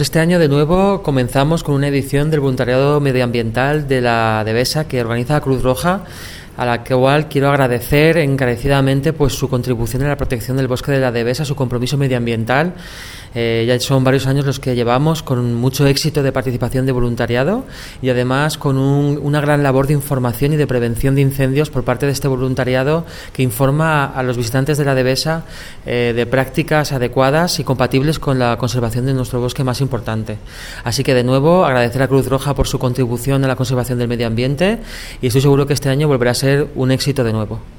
Este año de nuevo comenzamos con una edición del voluntariado medioambiental de la Devesa que organiza la Cruz Roja, a la cual quiero agradecer encarecidamente pues su contribución en la protección del bosque de la Devesa, su compromiso medioambiental. Ya son varios años los que llevamos con mucho éxito de participación de voluntariado y además con una gran labor de información y de prevención de incendios por parte de este voluntariado que informa a los visitantes de la Devesa de prácticas adecuadas y compatibles con la conservación de nuestro bosque más importante. Así que de nuevo agradecer a Cruz Roja por su contribución a la conservación del medio ambiente y estoy seguro que este año volverá a ser un éxito de nuevo.